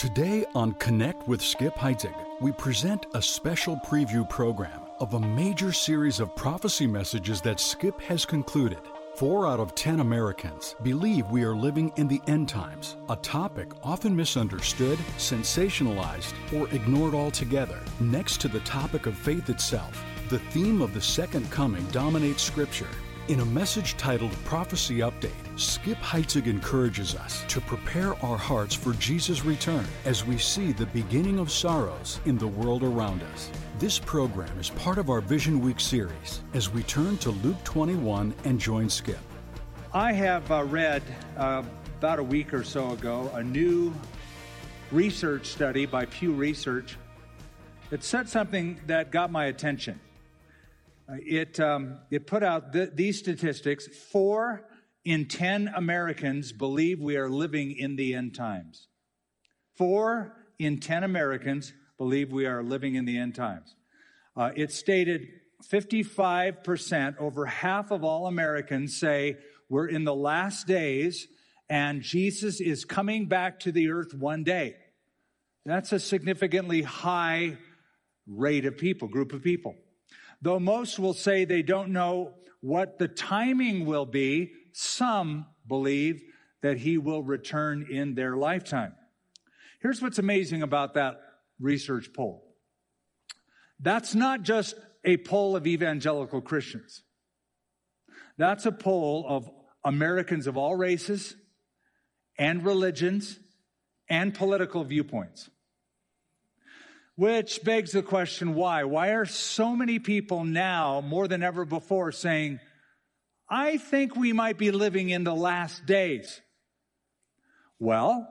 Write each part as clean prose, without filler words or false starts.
Today on Connect with Skip Heitzig, we present a special preview program of a major series of prophecy messages that Skip has concluded. 4 out of 10 Americans believe we are living in the end times, a topic often misunderstood, sensationalized, or ignored altogether. Next to the topic of faith itself, the theme of the second coming dominates Scripture. In a message titled Prophecy Update, Skip Heitzig encourages us to prepare our hearts for Jesus' return as we see the beginning of sorrows in the world around us. This program is part of our Vision Week series as we turn to Luke 21 and join Skip. I have read about a week or so ago a new research study by Pew Research that said something that got my attention. It put out these statistics. 4 in 10 Americans believe we are living in the end times. 4 in 10 Americans believe we are living in the end times. It stated 55%, over half of all Americans say we're in the last days and Jesus is coming back to the earth one day. That's a significantly high rate of people, group of people. Though most will say they don't know what the timing will be, some believe that he will return in their lifetime. Here's what's amazing about that research poll. That's not just a poll of evangelical Christians. That's a poll of Americans of all races and religions and political viewpoints. Which begs the question, why? Why are so many people now, more than ever before, saying, I think we might be living in the last days? Well,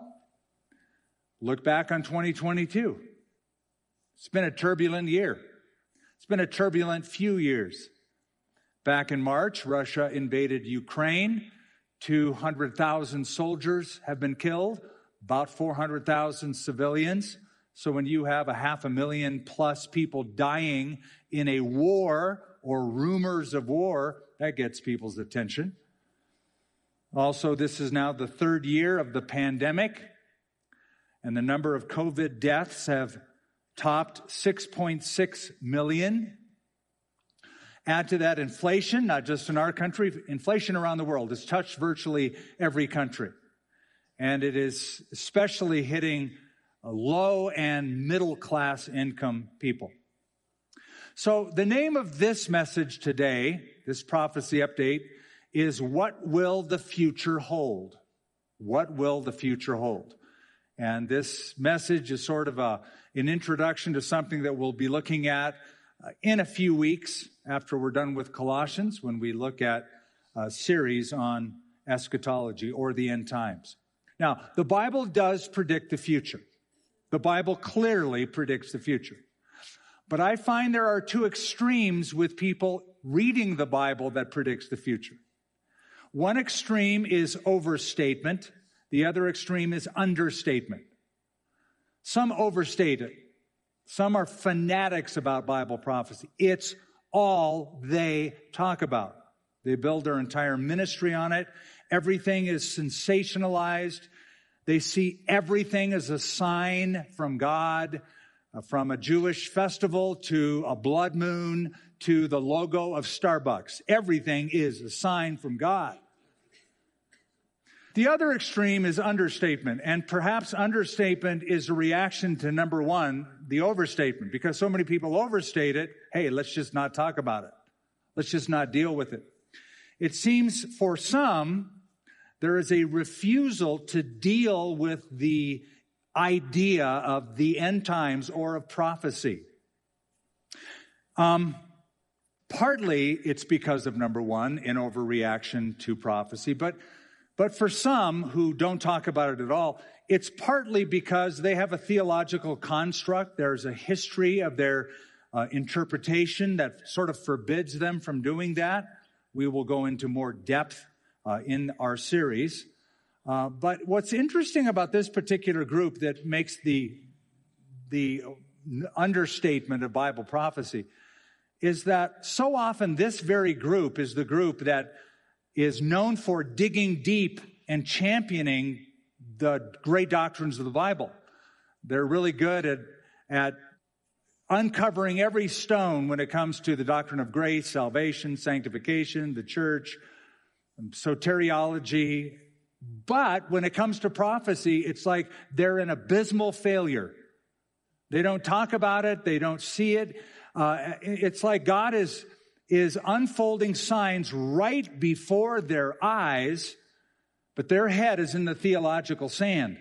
look back on 2022. It's been a turbulent year. It's been a turbulent few years. Back in March, Russia invaded Ukraine. 200,000 soldiers have been killed, about 400,000 civilians. So when you have 500,000 plus people dying in a war or rumors of war, that gets people's attention. Also, this is now the 3rd year of the pandemic, and the number of COVID deaths have topped 6.6 million. Add to that inflation, not just in our country, inflation around the world has touched virtually every country. And it is especially hitting low and middle class income people. So the name of this message today, this prophecy update, is What Will the Future Hold? What will the future hold? And this message is sort of an introduction to something that we'll be looking at in a few weeks after we're done with Colossians, when we look at a series on eschatology or the end times. Now, the Bible does predict the future. The Bible clearly predicts the future. But I find there are 2 extremes with people reading the Bible that predicts the future. One extreme is overstatement. The other extreme is understatement. Some overstate it. Some are fanatics about Bible prophecy. It's all they talk about. They build their entire ministry on it. Everything is sensationalized. They see everything as a sign from God, from a Jewish festival to a blood moon to the logo of Starbucks. Everything is a sign from God. The other extreme is understatement, and perhaps understatement is a reaction to number 1, the overstatement, because so many people overstate it. Hey, let's just not talk about it. Let's just not deal with it. It seems for some, there is a refusal to deal with the idea of the end times or of prophecy. Partly it's because of number 1, an overreaction to prophecy, but for some who don't talk about it at all, it's partly because they have a theological construct. There's a history of their interpretation that sort of forbids them from doing that. We will go into more depth in our series. But what's interesting about this particular group that makes the understatement of Bible prophecy is that so often this very group is the group that is known for digging deep and championing the great doctrines of the Bible. They're really good at uncovering every stone when it comes to the doctrine of grace, salvation, sanctification, the church, soteriology. But when it comes to prophecy, it's like they're an abysmal failure. They don't talk about it. They don't see it. It's like God is unfolding signs right before their eyes, but their head is in the theological sand.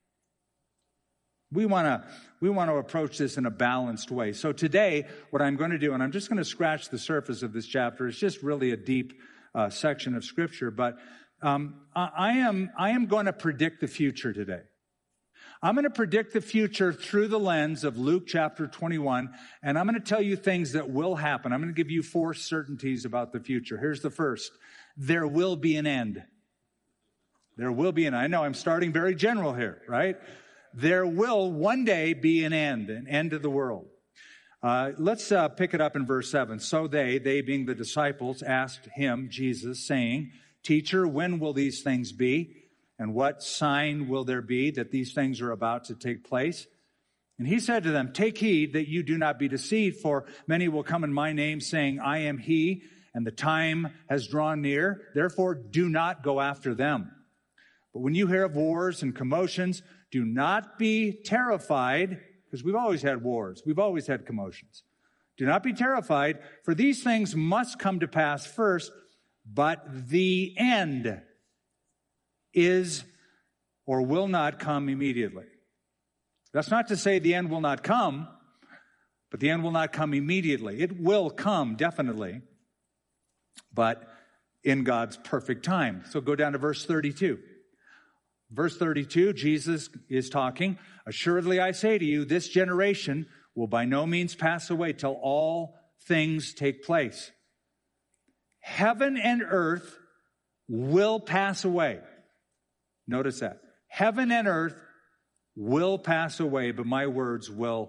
We want to approach this in a balanced way. So today, what I'm going to do, and I'm just going to scratch the surface of this chapter. It's just really a deep section of Scripture, but I am going to predict the future today. I'm going to predict the future through the lens of Luke chapter 21, and I'm going to tell you things that will happen. I'm going to give you 4 certainties about the future. Here's the first. There will be an end. There will be an end. I know I'm starting very general here, right? There will one day be an end of the world. Let's pick it up in verse 7. So they being the disciples, asked him, Jesus, saying, Teacher, when will these things be? And what sign will there be that these things are about to take place? And he said to them, Take heed that you do not be deceived, for many will come in my name, saying, I am he, and the time has drawn near. Therefore, do not go after them. But when you hear of wars and commotions, do not be terrified, because we've always had wars. We've always had commotions. Do not be terrified, for these things must come to pass first, but the end is or will not come immediately. That's not to say the end will not come, but the end will not come immediately. It will come, definitely, but in God's perfect time. So go down to verse 32. Verse 32, Jesus is talking. Assuredly, I say to you, this generation will by no means pass away till all things take place. Heaven and earth will pass away. Notice that. Heaven and earth will pass away, but my words will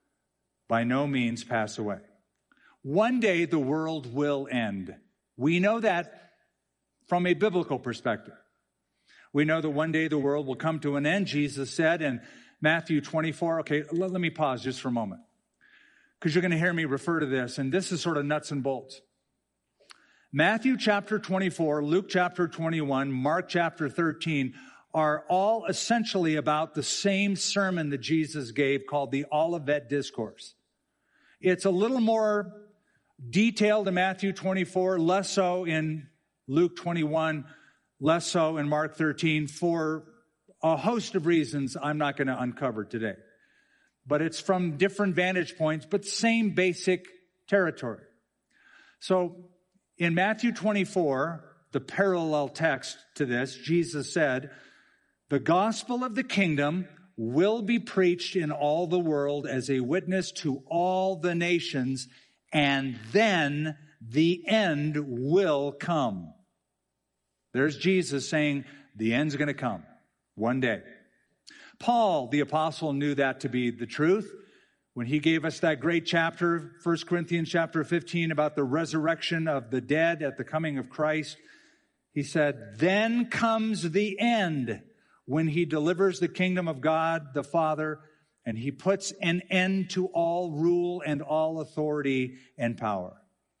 by no means pass away. One day the world will end. We know that from a biblical perspective. We know that one day the world will come to an end. Jesus said in Matthew 24, okay, let me pause just for a moment, because you're going to hear me refer to this, and this is sort of nuts and bolts. Matthew chapter 24, Luke chapter 21, Mark chapter 13 are all essentially about the same sermon that Jesus gave called the Olivet Discourse. It's a little more detailed in Matthew 24, less so in Luke 21, less so in Mark 13 for a host of reasons I'm not going to uncover today. But it's from different vantage points, but same basic territory. So in Matthew 24, the parallel text to this, Jesus said, the gospel of the kingdom will be preached in all the world as a witness to all the nations, and then the end will come. There's Jesus saying the end's going to come one day. Paul, the apostle, knew that to be the truth when he gave us that great chapter, 1 Corinthians chapter 15, about the resurrection of the dead at the coming of Christ. He said, then comes the end when he delivers the kingdom of God the Father, and he puts an end to all rule and all authority and power.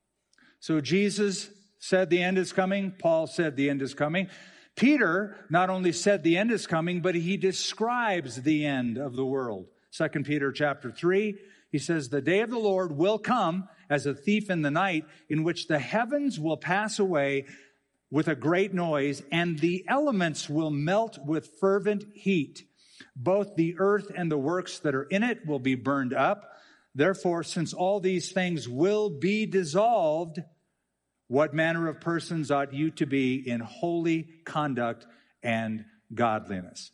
So Jesus said the end is coming. Paul said the end is coming. Peter not only said the end is coming, but he describes the end of the world. 2 Peter chapter 3, he says, the day of the Lord will come as a thief in the night, in which the heavens will pass away with a great noise, and the elements will melt with fervent heat. Both the earth and the works that are in it will be burned up. Therefore, since all these things will be dissolved, what manner of persons ought you to be in holy conduct and godliness?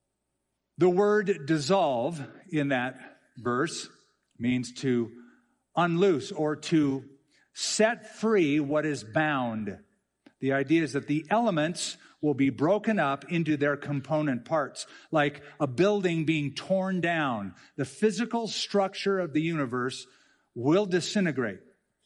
The word dissolve in that verse means to unloose or to set free what is bound. The idea is that the elements will be broken up into their component parts, like a building being torn down. The physical structure of the universe will disintegrate.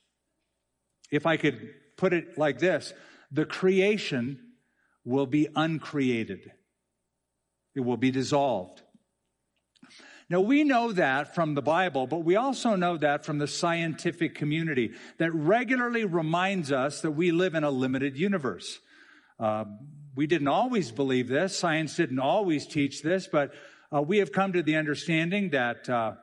If I could put it like this, the creation will be uncreated. It will be dissolved. Now, we know that from the Bible, but we also know that from the scientific community that regularly reminds us that we live in a limited universe. We didn't always believe this. Science didn't always teach this, but we have come to the understanding that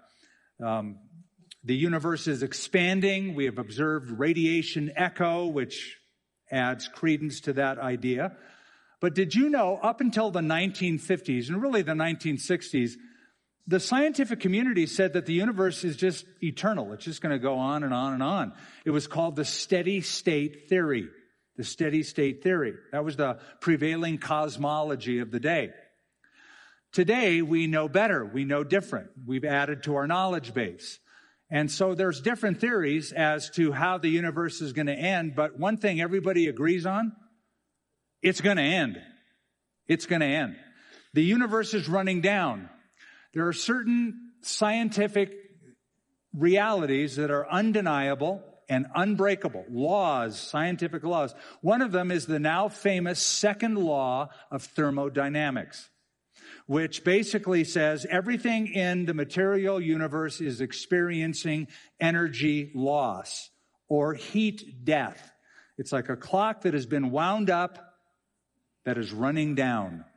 the universe is expanding. We have observed radiation echo, which adds credence to that idea. But did you know, up until the 1950s, and really the 1960s, the scientific community said that the universe is just eternal. It's just going to go on and on and on. It was called the steady state theory. The steady state theory. That was the prevailing cosmology of the day. Today, we know better. We know different. We've added to our knowledge base. And so there's different theories as to how the universe is going to end. But one thing everybody agrees on, it's going to end. It's going to end. The universe is running down. There are certain scientific realities that are undeniable and unbreakable. Laws, scientific laws. One of them is the now famous second law of thermodynamics, which basically says everything in the material universe is experiencing energy loss or heat death. It's like a clock that has been wound up that is running down.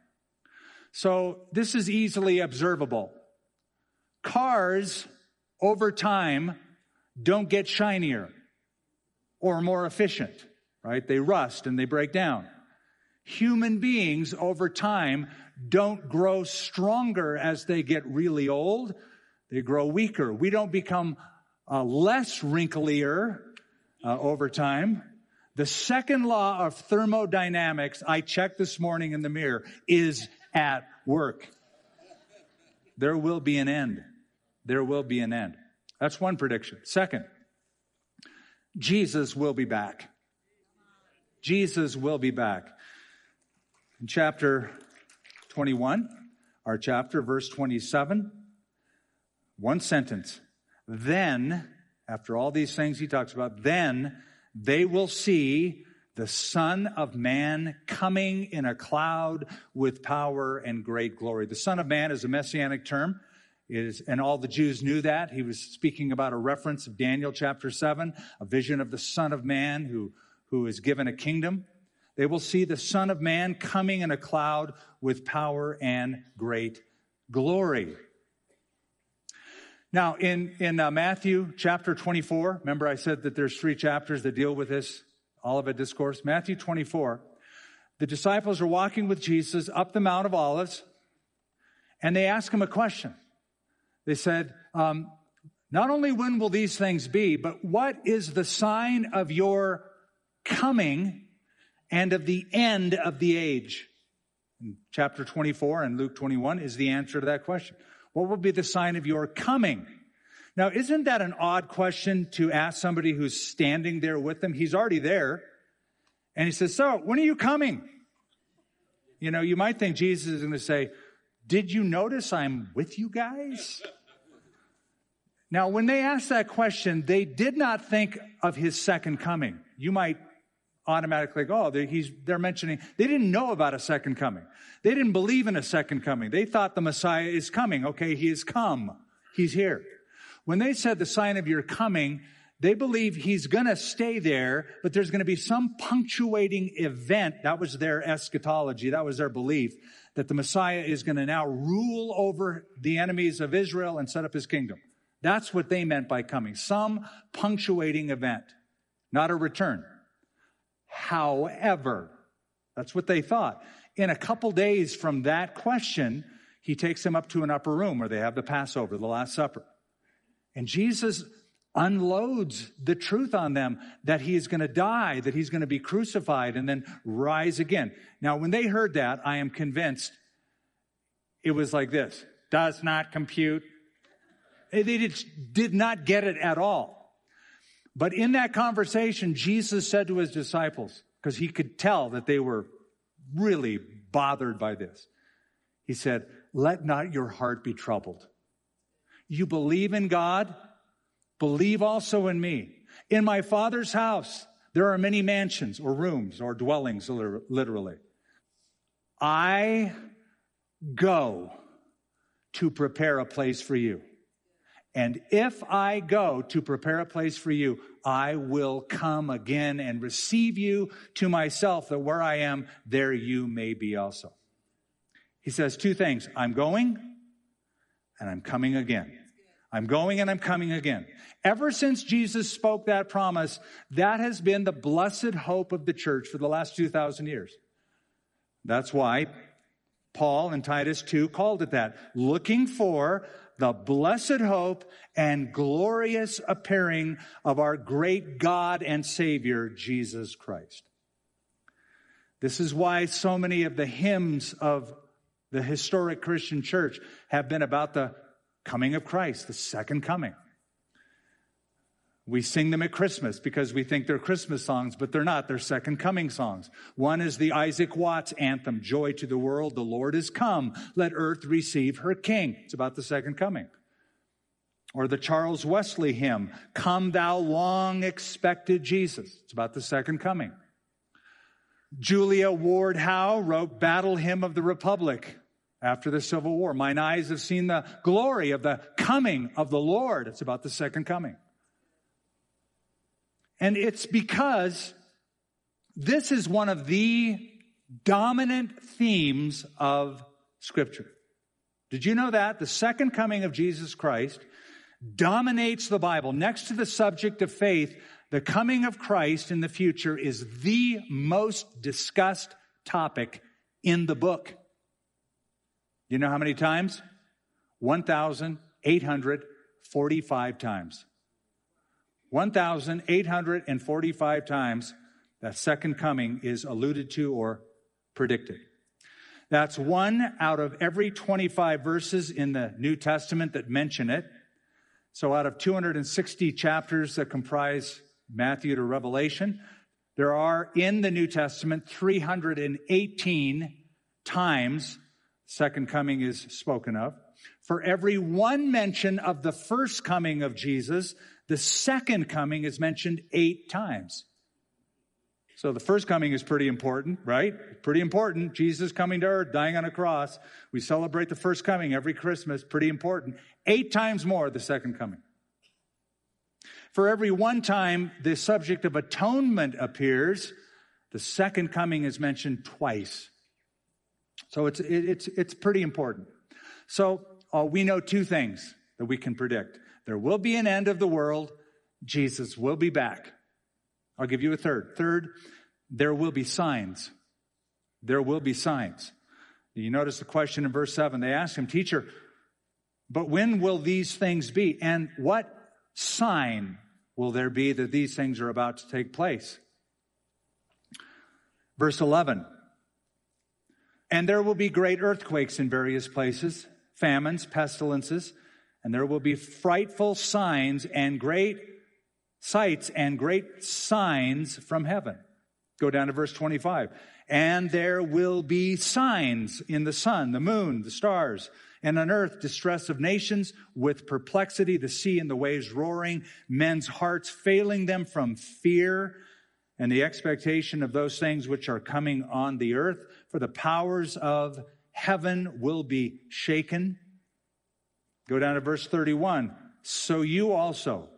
So this is easily observable. Cars, over time, don't get shinier or more efficient, right? They rust and they break down. Human beings, over time, don't grow stronger as they get really old. They grow weaker. We don't become less wrinklier over time. The second law of thermodynamics, I checked this morning in the mirror, is at work. There will be an end. There will be an end. That's one prediction. Second, Jesus will be back. Jesus will be back. In chapter 21, our chapter, verse 27, one sentence. Then, after all these things he talks about, then they will see the Son of Man coming in a cloud with power and great glory. The Son of Man is a messianic term. And all the Jews knew that. He was speaking about a reference of Daniel chapter 7, a vision of the Son of Man who is given a kingdom. They will see the Son of Man coming in a cloud with power and great glory. Now, in Matthew chapter 24, remember I said that there's 3 chapters that deal with this Olivet Discourse. Matthew 24, the disciples are walking with Jesus up the Mount of Olives, and they ask him a question. They said, not only when will these things be, but what is the sign of your coming and of the end of the age? In chapter 24 and Luke 21 is the answer to that question. What will be the sign of your coming? Now, isn't that an odd question to ask somebody who's standing there with them? He's already there. And he says, so, when are you coming? You know, you might think Jesus is going to say, did you notice I'm with you guys? Now, when they asked that question, they did not think of his second coming. You might automatically go, oh, they're mentioning, they didn't know about a second coming. They didn't believe in a second coming. They thought the Messiah is coming. Okay, he has come. He's here. When they said the sign of your coming, they believe he's going to stay there, but there's going to be some punctuating event. That was their eschatology. That was their belief that the Messiah is going to now rule over the enemies of Israel and set up his kingdom. That's what they meant by coming. Some punctuating event, not a return. However, that's what they thought. In a couple days from that question, he takes them up to an upper room where they have the Passover, the Last Supper. And Jesus unloads the truth on them that he is going to die, that he's going to be crucified and then rise again. Now, when they heard that, I am convinced it was like this. Does not compute. They did not get it at all. But in that conversation, Jesus said to his disciples, because he could tell that they were really bothered by this. He said, let not your heart be troubled. You believe in God, believe also in me. In my Father's house, there are many mansions or rooms or dwellings, literally. I go to prepare a place for you. And if I go to prepare a place for you, I will come again and receive you to myself, that where I am, there you may be also. He says two things. I'm going and I'm coming again. I'm going and I'm coming again. Ever since Jesus spoke that promise, that has been the blessed hope of the church for the last 2,000 years. That's why Paul in Titus 2 called it that. Looking for the blessed hope and glorious appearing of our great God and Savior, Jesus Christ. This is why so many of the hymns of the historic Christian church have been about the coming of Christ, the second coming. We sing them at Christmas because we think they're Christmas songs, but they're not. They're second coming songs. One is the Isaac Watts anthem, Joy to the World, the Lord is come. Let earth receive her King. It's about the second coming. Or the Charles Wesley hymn, Come Thou Long Expected Jesus. It's about the second coming. Julia Ward Howe wrote Battle Hymn of the Republic after the Civil War. Mine eyes have seen the glory of the coming of the Lord. It's about the second coming. And it's because this is one of the dominant themes of Scripture. Did you know that? The second coming of Jesus Christ dominates the Bible. Next to the subject of faith, the coming of Christ in the future is the most discussed topic in the book. You know how many times? 1,845 times. 1,845 times that second coming is alluded to or predicted. That's one out of every 25 verses in the New Testament that mention it. So out of 260 chapters that comprise Matthew to Revelation, there are in the New Testament 318 times second coming is spoken of. For every one mention of the first coming of Jesus, the second coming is mentioned 8 times. So the first coming is pretty important, right? Pretty important. Jesus coming to earth, dying on a cross. We celebrate the first coming every Christmas. Pretty important. 8 times more the second coming. For every one time the subject of atonement appears, the second coming is mentioned twice. So it's pretty important. So we know 2 things that we can predict. There will be an end of the world. Jesus will be back. I'll give you a third. Third, there will be signs. There will be signs. You notice the question in verse 7. They asked him, Teacher, but when will these things be? And what sign will there be that these things are about to take place? Verse 11. And there will be great earthquakes in various places, famines, pestilences, and there will be frightful signs and great sights and great signs from heaven. Go down to verse 25. And there will be signs in the sun, the moon, the stars, and on earth distress of nations with perplexity, the sea and the waves roaring, men's hearts failing them from fear and the expectation of those things which are coming on the earth. For the powers of heaven will be shaken. Go down to verse 31. So you also,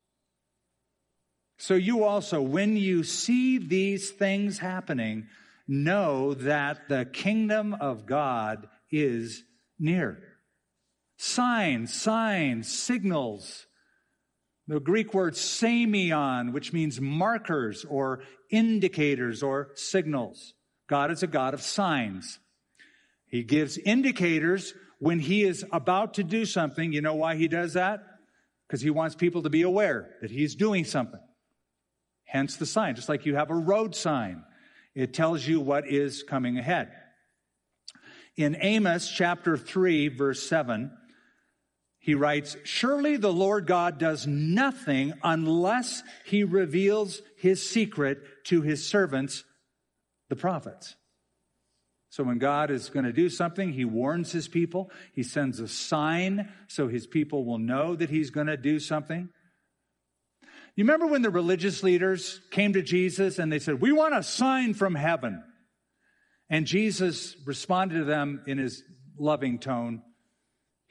when you see these things happening, know that the kingdom of God is near. Signs, signals. The Greek word semeion, which means markers or indicators or signals. God is a God of signs. He gives indicators when he is about to do something. You know why he does that? Because he wants people to be aware that he's doing something. Hence the sign. Just like you have a road sign. It tells you what is coming ahead. In Amos chapter 3, verse 7, he writes, Surely the Lord God does nothing unless he reveals his secret to his servants, the prophets. So when God is going to do something, he warns his people. He sends a sign so his people will know that he's going to do something. You remember when the religious leaders came to Jesus and they said, we want a sign from heaven. And Jesus responded to them in his loving tone.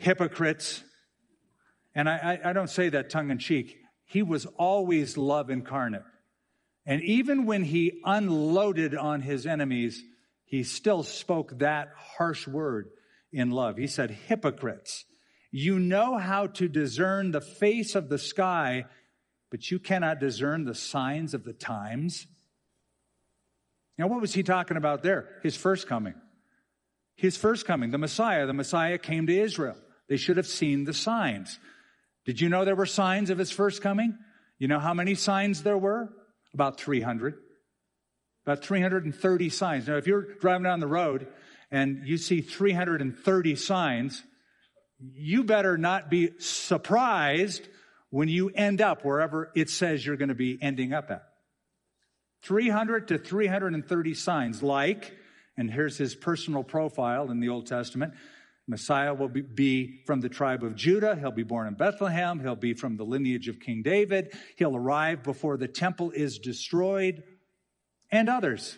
hypocrites. And I don't say that tongue in cheek. He was always love incarnate. And even when he unloaded on his enemies, he still spoke that harsh word in love. He said, hypocrites, you know how to discern the face of the sky, but you cannot discern the signs of the times. Now, what was he talking about there? His first coming. His first coming, the Messiah. The Messiah came to Israel. They should have seen the signs. Did you know there were signs of his first coming? You know how many signs there were? About 300. About 330 signs. Now, if you're driving down the road and you see 330 signs, you better not be surprised when you end up wherever it says you're going to be ending up at. 300 to 330 signs, like, and here's his personal profile in the Old Testament, Messiah will be from the tribe of Judah. He'll be born in Bethlehem. He'll be from the lineage of King David. He'll arrive before the temple is destroyed, and others.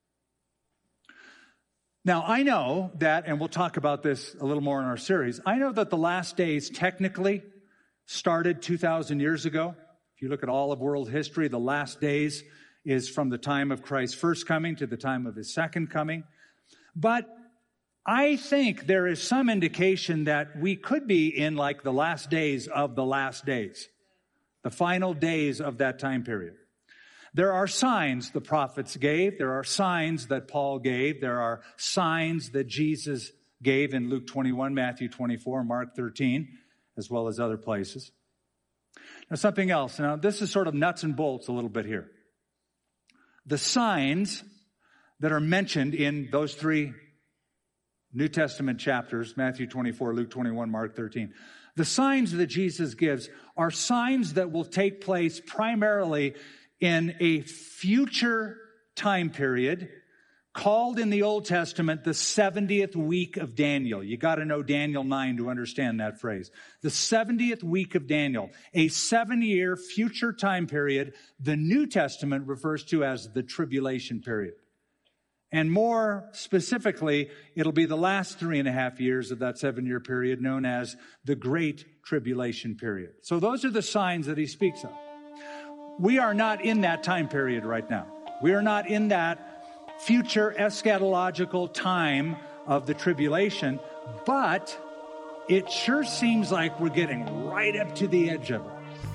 Now, I know that, and we'll talk about this a little more in our series, I know that the last days technically started 2,000 years ago. If you look at all of world history, the last days is from the time of Christ's first coming to the time of his second coming. But I think there is some indication that we could be in like the last days of the last days, the final days of that time period. There are signs the prophets gave. There are signs that Paul gave. There are signs that Jesus gave in Luke 21, Matthew 24, Mark 13, as well as other places. Now, something else. Now, this is sort of nuts and bolts a little bit here. The signs that are mentioned in those three New Testament chapters, Matthew 24, Luke 21, Mark 13. The signs that Jesus gives are signs that will take place primarily in a future time period called in the Old Testament the 70th week of Daniel. You got to know Daniel 9 to understand that phrase. The 70th week of Daniel, a 7-year future time period the New Testament refers to as the tribulation period. And more specifically, it'll be the last 3.5 years of that 7-year period known as the Great Tribulation period. So those are the signs that he speaks of. We are not in that time period right now. We are not in that future eschatological time of the tribulation, but it sure seems like we're getting right up to the edge of it.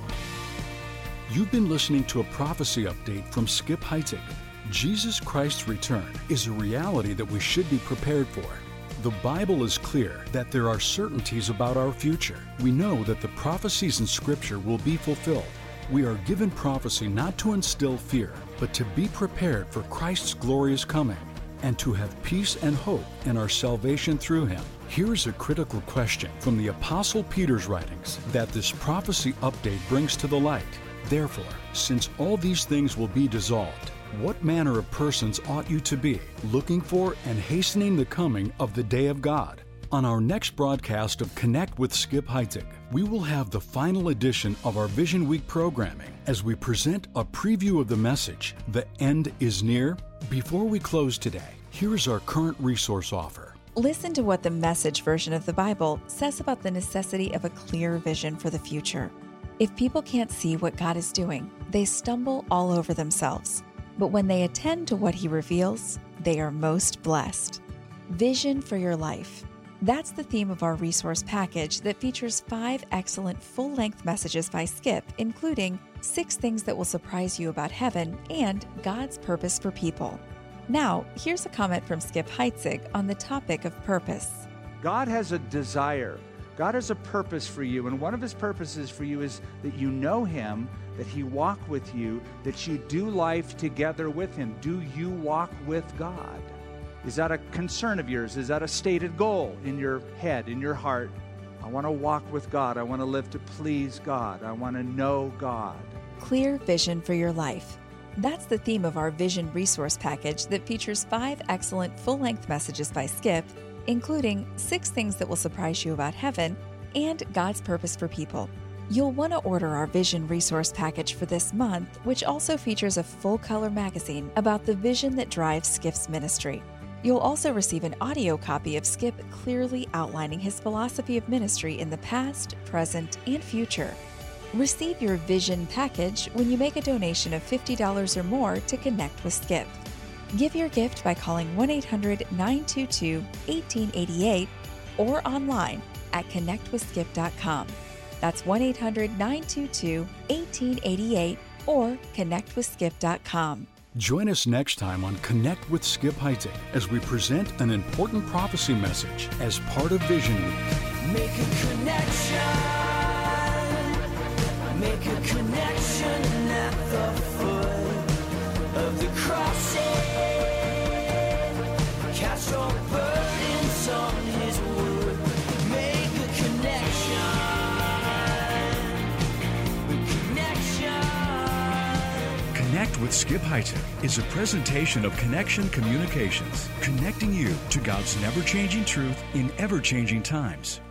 You've been listening to a prophecy update from Skip Heitzig. Jesus Christ's return is a reality that we should be prepared for. The Bible is clear that there are certainties about our future. We know that the prophecies in Scripture will be fulfilled. We are given prophecy not to instill fear, but to be prepared for Christ's glorious coming and to have peace and hope in our salvation through Him. Here's a critical question from the Apostle Peter's writings that this prophecy update brings to the light. Therefore, since all these things will be dissolved, what manner of persons ought you to be, looking for and hastening the coming of the day of God? On our next broadcast of Connect with Skip Heitzig, we will have the final edition of our Vision Week programming as we present a preview of the message, The End is Near. Before we close today, here is our current resource offer. Listen to what the Message version of the Bible says about the necessity of a clear vision for the future. If people can't see what God is doing, they stumble all over themselves. But when they attend to what He reveals, they are most blessed. Vision for your life. That's the theme of our resource package that features 5 excellent full-length messages by Skip, including 6 things that will surprise you about heaven and God's purpose for people. Now, here's a comment from Skip Heitzig on the topic of purpose. God has a desire. God has a purpose for you, and one of His purposes for you is that you know Him, that He walk with you, that you do life together with Him. Do you walk with God? Is that a concern of yours? Is that a stated goal in your head, in your heart? I want to walk with God. I want to live to please God. I want to know God. Clear vision for your life. That's the theme of our Vision resource package that features 5 excellent full-length messages by Skip, including 6 things that will surprise you about heaven and God's purpose for people. You'll want to order our Vision resource package for this month, which also features a full-color magazine about the vision that drives Skip's ministry. You'll also receive an audio copy of Skip clearly outlining his philosophy of ministry in the past, present, and future. Receive your Vision package when you make a donation of $50 or more to Connect with Skip. Give your gift by calling 1-800-922-1888 or online at connectwithskip.com. That's 1-800-922-1888 or connectwithskip.com. Join us next time on Connect with Skip Heitzig as we present an important prophecy message as part of Vision Week. Make a connection. Make a connection at the foot of the cross. Cast your burdens on His wood. Make a connection. Connect with Skip Heitzig is a presentation of Connection Communications, connecting you to God's never-changing truth in ever-changing times.